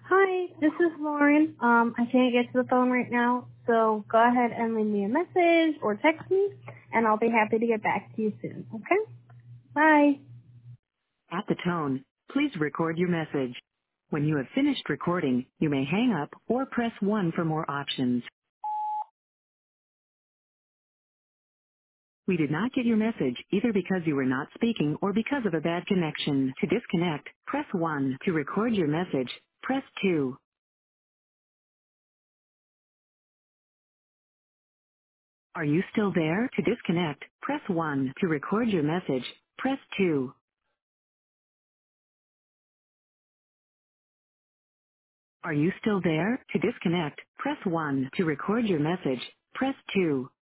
Hi, this is Lauren. I can't get to the phone right now, so go ahead and leave me a message or text me, and I'll be happy to get back to you soon, okay? Bye. At the tone, please record your message. When you have finished recording, you may hang up or press 1 for more options. We did not get your message either because you were not speaking or because of a bad connection. To disconnect, press 1. To record your message, press 2. Are you still there? To disconnect, press 1. To record your message, press 2. Are you still there? To disconnect, press 1. To record your message, press 2.